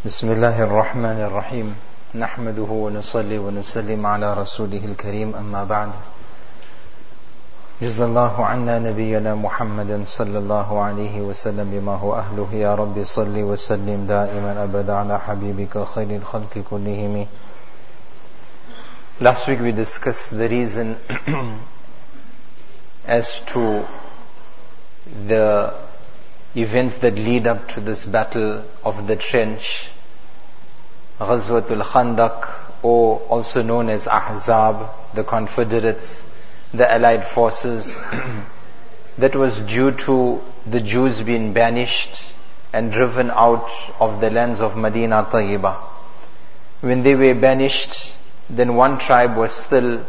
بسم الله الرحمن الرحيم نحمده ونصلي ونسلم على رسوله الكريم أما بعد جزا الله عنا نبينا محمد صلى الله عليه وسلم بما هو أهله يا رب صل وسلم دائما أبدا على حبيبك خير الخلق كلهم. Last week we discussed the reason as to the events that lead up to this battle of the trench, Ghazwatul Khandaq, or also known as Ahzab, the Confederates, the Allied forces, that was due to the Jews being banished and driven out of the lands of Medina Tayyibah. When they were banished, then one tribe was still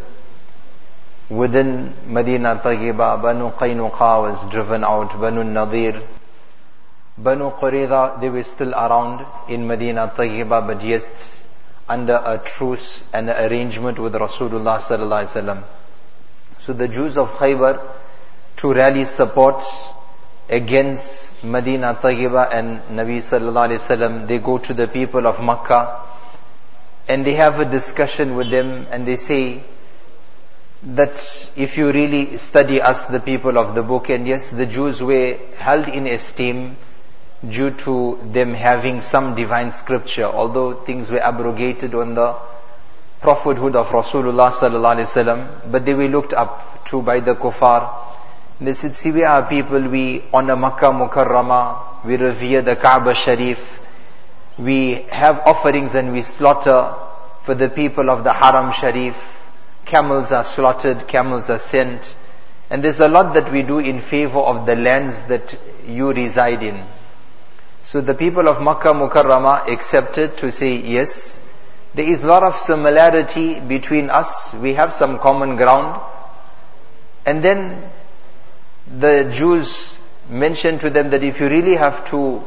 within Medina Tayyibah. Banu Qaynuqa was driven out, Banu Nadir, Banu Qurayza, they were still around in Medina Tayyibah, but yet under a truce and an arrangement with Rasulullah sallallahu alaihi wasallam. So the Jews of Khaybar, to rally support against Medina Tayyibah and Nabi sallallahu alaihi wasallam, they go to the people of Makkah and they have a discussion with them, and they say that if you really study us, the people of the book, and yes, the Jews were held in esteem due to them having some divine scripture, although things were abrogated on the prophethood of Rasulullah sallallahu alaihi wasallam, but they were looked up to by the kuffar. They said, see, we are people, we honor Makkah Mukarramah, we revere the Kaaba Sharif, we have offerings and we slaughter for the people of the Haram Sharif, camels are slaughtered, camels are sent, and there's a lot that we do in favor of the lands that you reside in. So the people of Makkah Mukarramah accepted to say, yes, there is a lot of similarity between us, we have some common ground. And then the Jews mentioned to them that if you really have to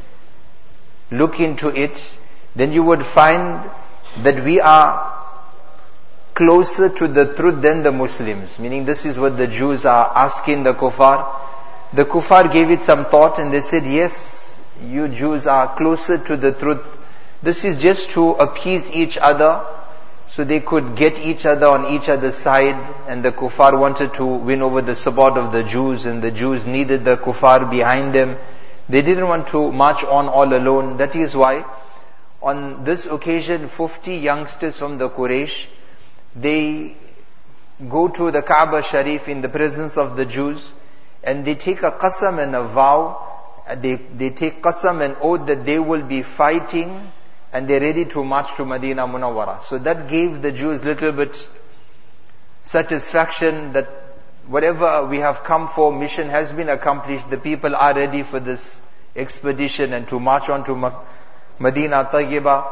look into it, then you would find that we are closer to the truth than the Muslims. Meaning this is what the Jews are asking the kuffar. The kuffar gave it some thought and they said, yes, you Jews are closer to the truth. This is just to appease each other so they could get each other on each other's side, and the kuffar wanted to win over the support of the Jews, and the Jews needed the kuffar behind them. They didn't want to march on all alone. That is why on this occasion 50 youngsters from the Quraysh, they go to the Kaaba Sharif in the presence of the Jews, and they take a qasam and a vow. They take qasam and oath that they will be fighting and they're ready to march to Medina Munawwara. So that gave the Jews little bit satisfaction that whatever we have come for, mission has been accomplished. The people are ready for this expedition and to march on to Medina Tayyibah.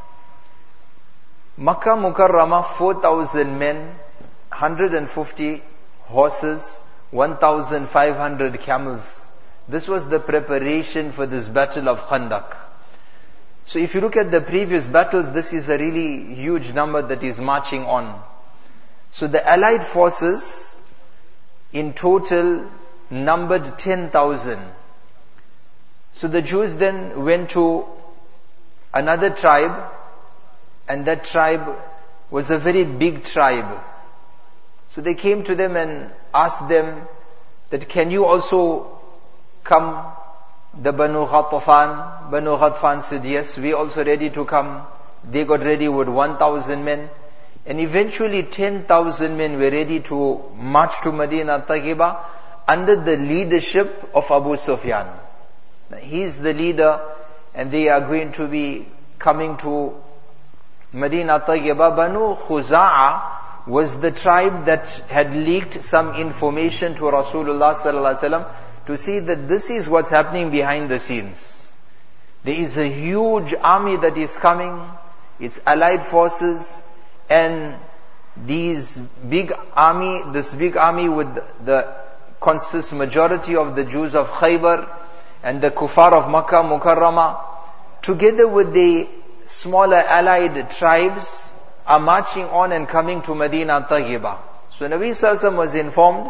Makkah Mukarramah, 4,000 men, 150 horses, 1,500 camels. This was the preparation for this battle of Khandaq. So if you look at the previous battles, this is a really huge number that is marching on. So the Allied forces in total numbered 10,000. So the Jews then went to another tribe, and that tribe was a very big tribe. So they came to them and asked them that, can you also come? The Banu Ghatfan said, yes, we also ready to come. They got ready with 1,000 men. And eventually 10,000 men were ready to march to Medina Tayyibah under the leadership of Abu Sufyan. He's the leader, and they are going to be coming to Medina Tayyibah. Banu Khuza'a was the tribe that had leaked some information to Rasulullah sallallahu alaihi wasallam to see that this is what's happening behind the scenes. There is a huge army that is coming. It's Allied forces, and this big army with the consists majority of the Jews of Khaybar and the kuffar of Makkah Mukarramah, together with the smaller allied tribes, are marching on and coming to Medina Tayyibah. So Nabi sallallahu alaihi wasallam was informed.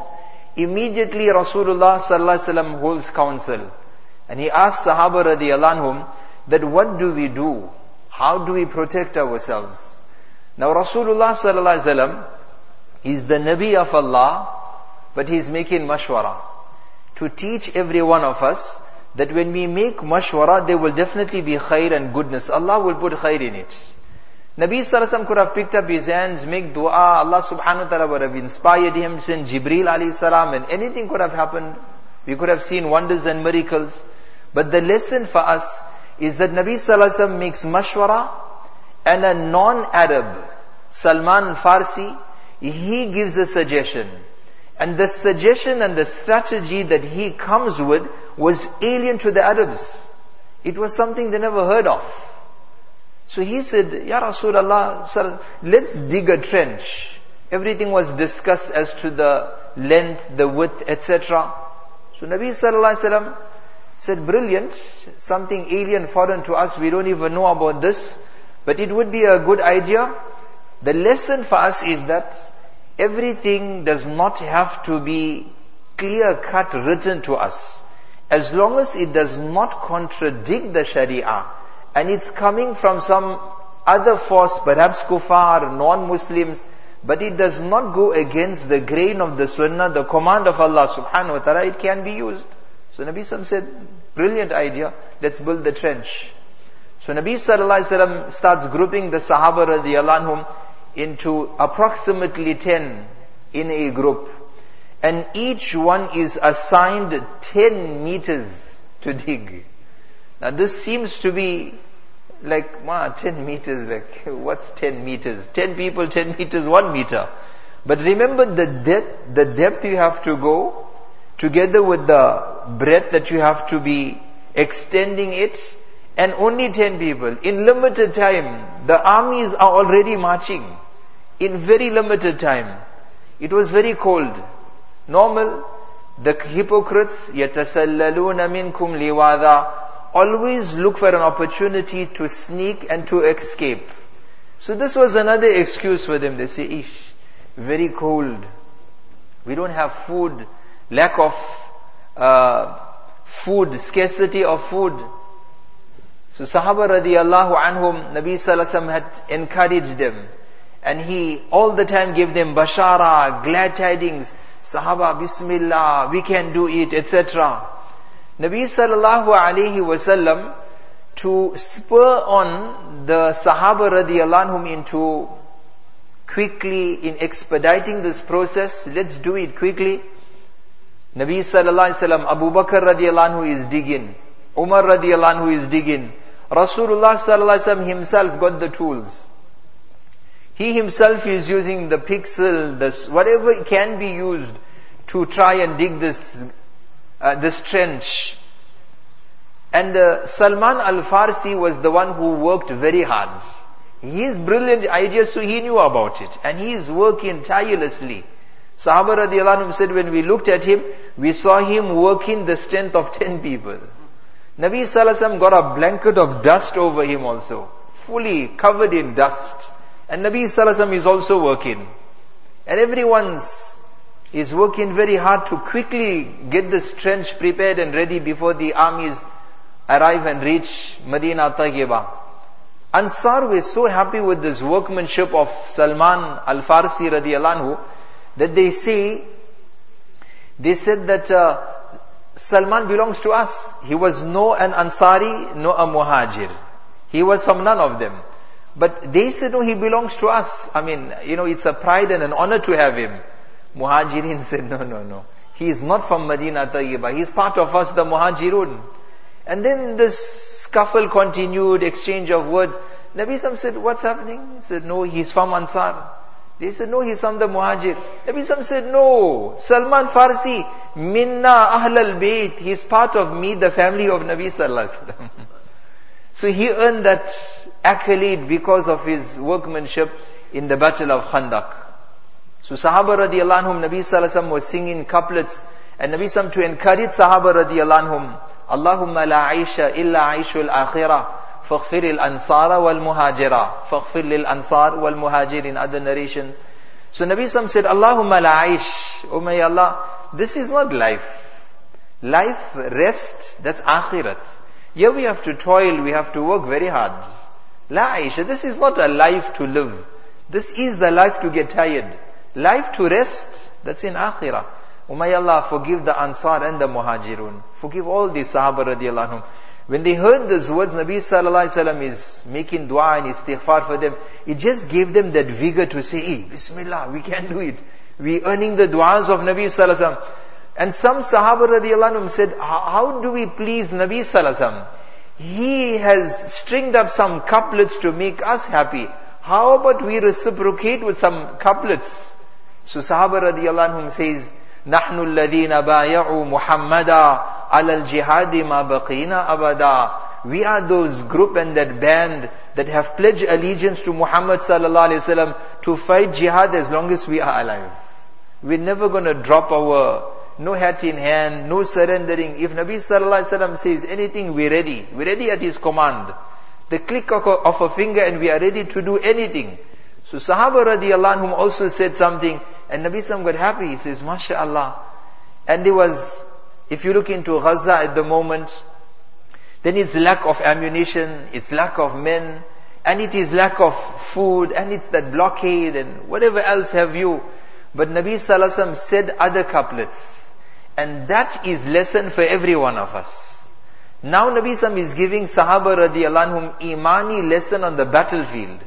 Immediately Rasulullah sallallahu alaihi wasallam holds counsel, and he asked Sahaba radiyallahu anhum that what do we do? How do we protect ourselves? Now Rasulullah sallallahu alaihi wasallam is the Nabi of Allah, but he's making mashwara to teach every one of us that when we make mashwara, there will definitely be khair and goodness. Allah will put khair in it. Nabi sallallahu alaihi wasallam could have picked up his hands, make dua, Allah subhanahu wa ta'ala would have inspired him, send Jibreel alayhi salam, and anything could have happened. We could have seen wonders and miracles. But the lesson for us is that Nabi sallallahu alaihi wasallam makes mashwara, and a non-Arab, Salman al-Farsi, he gives a suggestion. And the suggestion and the strategy that he comes with was alien to the Arabs. It was something they never heard of. So he said, Ya Rasulullah, let's dig a trench. Everything was discussed as to the length, the width, etc. So Nabi sallallahu alaihi wasallam said, brilliant, something alien, foreign to us, we don't even know about this, but it would be a good idea. The lesson for us is that everything does not have to be clear-cut written to us. As long as it does not contradict the Sharia, and it's coming from some other force, perhaps kuffar, non-Muslims, but it does not go against the grain of the sunnah, the command of Allah subhanahu wa ta'ala, it can be used. So Nabi Sallallahu said, brilliant idea, let's build the trench. So Nabi Sallallahu Alaihi Wasallam starts grouping the Sahaba radiyallahu anhum into approximately 10 in a group. And each one is assigned 10 meters to dig. Now this seems to be like, 10 meters, like, what's 10 meters? 10 people, 10 meters, 1 meter. But remember the depth you have to go, together with the breadth that you have to be extending it, and only 10 people. In limited time, the armies are already marching. In very limited time. It was very cold. Normal, the hypocrites, يَتَسَلَّلُونَ مِنْكُمْ لِوَاذًا, always look for an opportunity to sneak and to escape. So this was another excuse for them. They say, very cold. We don't have food. Lack of food, scarcity of food. So Sahaba radiyallahu anhum, Nabi sallallahu alaihi wasallam had encouraged them. And he all the time gave them bashara, glad tidings. Sahaba, bismillah, we can do it, etc. Nabi sallallahu alaihi wasallam, to spur on the Sahaba radiyallahu anhum into quickly in expediting this process, let's do it quickly. Nabi sallallahu alaihi wasallam, Abu Bakr radiyallahu anhu is digging. Umar radiyallahu anhu is digging. Rasulullah sallallahu alaihi wasallam himself got the tools. He himself is using the pixel, whatever can be used to try and dig this trench. And Salman al-Farsi was the one who worked very hard. His brilliant ideas, so he knew about it. And he is working tirelessly. Sahaba radiyallahu anhu said, when we looked at him, we saw him working the strength of 10 people. Nabi sallallahu alaihi wasallam got a blanket of dust over him also. Fully covered in dust. And Nabi sallallahu alaihi wasallam is also working. And everyone's is working very hard to quickly get this trench prepared and ready before the armies arrive and reach Medina Tayyibah. Ansar were so happy with this workmanship of Salman al-Farsi radiyallahu anhu that they said that Salman belongs to us. He was no an Ansari, no a Muhajir. He was from none of them. But they said, no, he belongs to us. I mean, it's a pride and an honor to have him. Muhajirin said, no. He is not from Medina Tayyibah. He is part of us, the Muhajirun. And then this scuffle continued, exchange of words. Nabi Sallam said, what's happening? He said, no, he's from Ansar. They said, no, he's from the Muhajir. Nabi Sallam said, no, Salman Farsi, minna ahlal bayt. He's part of me, the family of Nabi Sallallahu Alaihi Wasallam. So he earned that accolade because of his workmanship in the battle of Khandaq. So Sahaba radiyallahu anhum, Nabi Sallallahu Alaihi Wasallam was singing couplets, and Nabi Sallallahu to encourage Sahaba radiyallahu anhum, Allahumma la aisha illa aishul akhirah, faghfir lil ansara wal muhajira, faghfir lil ansar wal muhajir, in other narrations. So Nabi Sallallahu said, Allahumma la aish, oh my Allah, this is not life. Life, rest, that's akhirat. Here we have to toil, we have to work very hard. La Aisha, this is not a life to live. This is the life to get tired. Life to rest, that's in akhirah. May Allah forgive the Ansar and the Muhajirun. Forgive all the Sahaba radiallahu anhum. When they heard these words, Nabi sallallahu alaihi wasallam is making dua and istighfar for them. It just gave them that vigor to say, hey, Bismillah, we can do it. We earning the du'as of Nabi sallallahu alaihi wasallam. And some Sahaba radiallahu anhum said, how do we please Nabi sallallahu alaihi wasallam? He has stringed up some couplets to make us happy. How about we reciprocate with some couplets? So Sahaba radiallahu anhum says, نحن الذين بايعوا محمدا على الجهاد ما بقينا أبدا. We are those group and that band that have pledged allegiance to Muhammad sallallahu alaihi wasallam to fight jihad as long as we are alive. We're never going to drop our, no hat in hand, no surrendering. If Nabi sallallahu alaihi wasallam says anything, we're ready. We're ready at his command. The click of a finger and we are ready to do anything. So Sahaba radiallahu anhum also said something, and Nabi sallam got happy. He says, MashaAllah. And there was, if you look into Gaza at the moment, then it's lack of ammunition, it's lack of men, and it is lack of food, and it's that blockade, and whatever else have you. But Nabi sallallahu alaihi wasallam said other couplets. And that is lesson for every one of us. Now Nabi sallallahu alaihi wasallam is giving Sahaba radiallahu anhum imani lesson on the battlefield.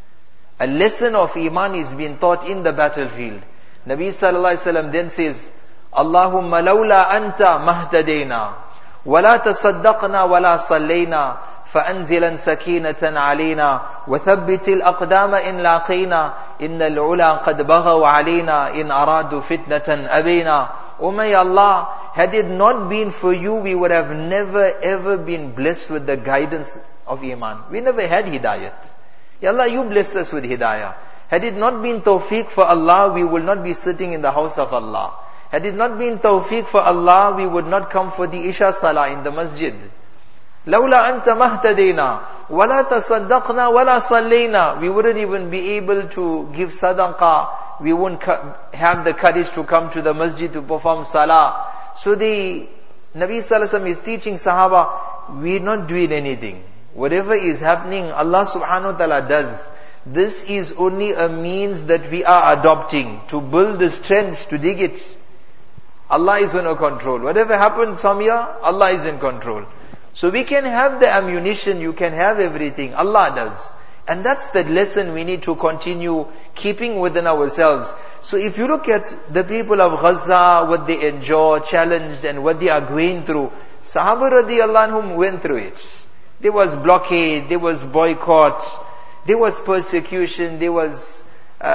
A lesson of iman is being taught in the battlefield. Nabi sallallahu alaihi wasallam then says, Allahumma lawla anta mahtadayna, wala tasaddaqna wala sallayna, فأنزلا سكينة علينا وثبت الأقدام إن لاقينا إن العلا قد بغوا علينا إن أرادوا فتنة أبينا. Oh my Allah, had it not been for you, we would have never ever been blessed with the guidance of Iman. We never had Hidayat. Ya Allah, you blessed us with Hidayah. Had it not been tawfiq for Allah, we would not be sitting in the house of Allah. Had it not been tawfiq for Allah, we would not come for the Isha Salah in the masjid. لَوْلَا أَنْتَ مَهْتَدَيْنَا وَلَا تَصَدَّقْنَا وَلَا صَلَّيْنَا. We wouldn't even be able to give sadaqah. We wouldn't have the courage to come to the masjid to perform salah. So the Nabi sallallahu alaihi wasallam is teaching Sahaba, we're not doing anything. Whatever is happening, Allah subhanahu wa ta'ala does. This is only a means that we are adopting to build this trench, to dig it. Allah is going to control. Whatever happens from here, Allah is in control. So we can have the ammunition, you can have everything, Allah does. And that's the lesson we need to continue keeping within ourselves. So if you look at the people of Gaza, what they endure, challenged, and what they are going through, Sahaba radiallahu anhum went through it. There was blockade, there was boycott, there was persecution, there was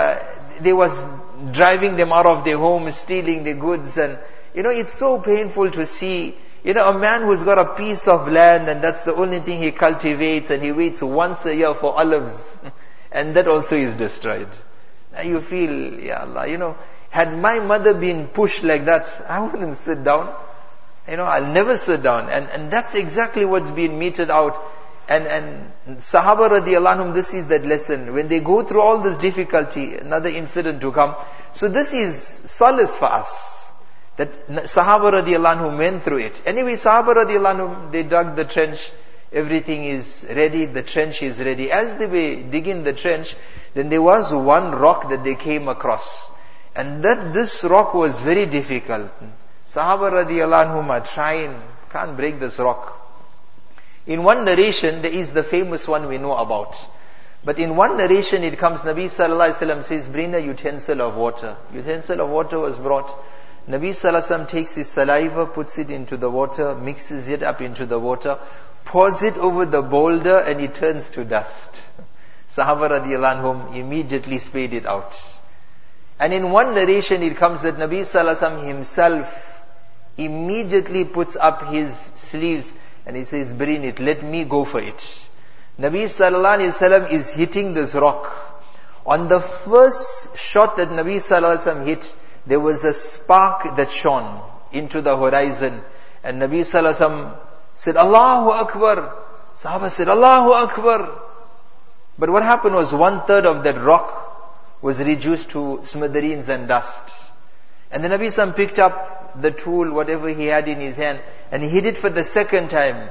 driving them out of their homes, stealing their goods, and it's so painful to see. A man who's got a piece of land and that's the only thing he cultivates and he waits once a year for olives and that also is destroyed. Now you feel, Ya Allah, had my mother been pushed like that, I wouldn't sit down. I'll never sit down. And that's exactly what's being meted out. And Sahaba radiallahu anhum, this is that lesson. When they go through all this difficulty, another incident to come. So this is solace for us. That Sahaba radiallahu anhu went through it. Anyway, Sahaba radiallahu anhu, they dug the trench. Everything is ready. The trench is ready. As they were digging the trench, then there was one rock that they came across. And this rock was very difficult. Sahaba radiallahu anhu are trying, can't break this rock. In one narration, there is the famous one we know about. But in one narration, it comes, Nabi sallallahu alaihi wasallam says, bring a utensil of water. Utensil of water was brought. Nabi sallallahu alaihi wasallam takes his saliva, puts it into the water, mixes it up into the water, pours it over the boulder, and it turns to dust. Sahaba radiallahu anhum immediately spayed it out. And in one narration it comes that Nabi sallallahu alaihi wasallam himself immediately puts up his sleeves and he says, bring it, let me go for it. Nabi sallallahu alaihi wasallam is hitting this rock. On the first shot that Nabi sallallahu alaihi wasallam hit, there was a spark that shone into the horizon. And Nabi sallallahu alaihi wasallam said, Allahu Akbar. Sahaba said, Allahu Akbar. But what happened was 1/3 of that rock was reduced to smithereens and dust. And the Nabi sallallahu alaihi wasallam picked up the tool, whatever he had in his hand, and he hit it for the second time.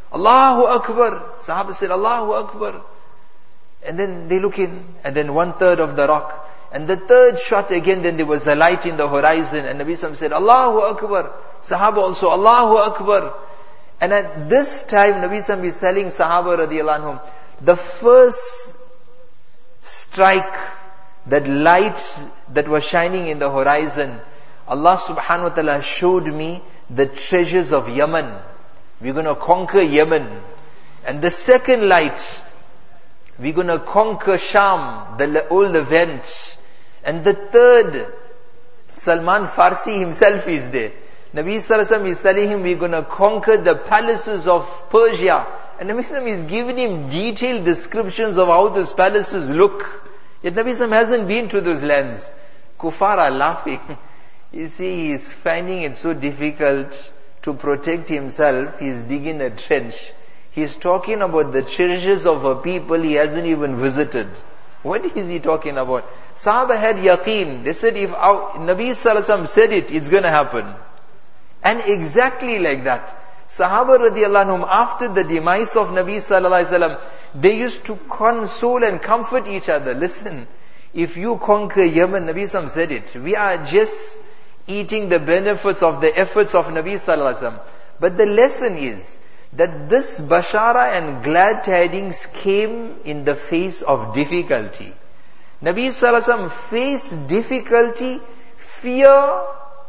Allahu Akbar. Sahaba said, Allahu Akbar. And then they look in, and then 1/3 of the rock. And the third shot again, then there was a light in the horizon. And Nabi Sallallahu said, Allahu Akbar. Sahaba also, Allahu Akbar. And at this time, Nabi Sallallahu is telling Sahaba radiallahu anhum, the first strike, that light that was shining in the horizon, Allah subhanahu wa ta'ala showed me the treasures of Yemen. We're going to conquer Yemen. And the second light, we're going to conquer Sham, the old event. And the third, Salman Farsi himself is there. Nabi Sallallahu Alaihi Wasallam is telling him, we're going to conquer the palaces of Persia. And Nabi Sallallahu Alaihi Wasallam is giving him detailed descriptions of how those palaces look. Yet Nabi Sallallahu Alaihi Wasallam hasn't been to those lands. Kuffar are laughing. You see, he's finding it so difficult to protect himself. He's digging a trench. He's talking about the treasures of a people he hasn't even visited. What is he talking about? Sahaba had yaqeen. They said, if Nabi Sallallahu Alaihi Wasallam said it, it's going to happen. And exactly like that. Sahaba radiallahu anhum, after the demise of Nabi Sallallahu Alaihi Wasallam, they used to console and comfort each other. Listen, if you conquer Yemen, Nabi Sallallahu Alaihi Wasallam said it. We are just eating the benefits of the efforts of Nabi Sallallahu Alaihi Wasallam. But the lesson is that this bashara and glad tidings came in the face of difficulty. Nabi Sallallahu Alaihi Wasallam faced difficulty, fear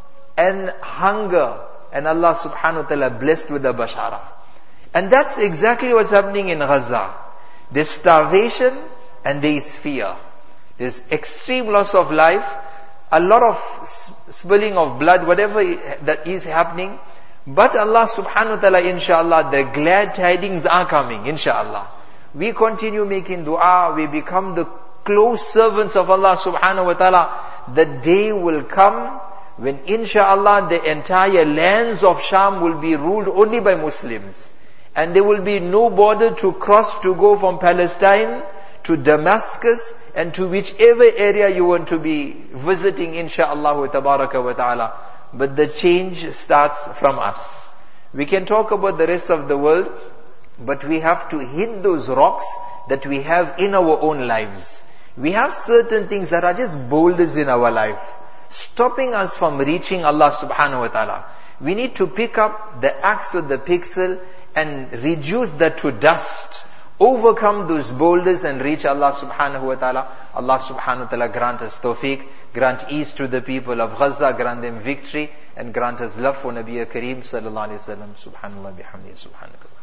and hunger. And Allah subhanahu wa ta'ala blessed with the bashara. And that's exactly what's happening in Gaza. There's starvation and there is fear. There's extreme loss of life, a lot of spilling of blood, whatever that is happening. But Allah subhanahu wa ta'ala, inshallah, the glad tidings are coming, inshallah. We continue making dua, we become the close servants of Allah subhanahu wa ta'ala. The day will come when inshallah the entire lands of Sham will be ruled only by Muslims. And there will be no border to cross to go from Palestine to Damascus and to whichever area you want to be visiting, inshallah tabaraka wa ta'ala. But the change starts from us. We can talk about the rest of the world, but we have to hit those rocks that we have in our own lives. We have certain things that are just boulders in our life, stopping us from reaching Allah subhanahu wa ta'ala. We need to pick up the axe or the pixel and reduce that to dust. Overcome those boulders and reach Allah subhanahu wa ta'ala. Allah subhanahu wa ta'ala grant us tawfiq, grant ease to the people of Gaza, grant them victory, and grant us love for Nabi Kareem sallallahu alayhi wa sallam. Subhanallah bihamdihi, subhanakallah.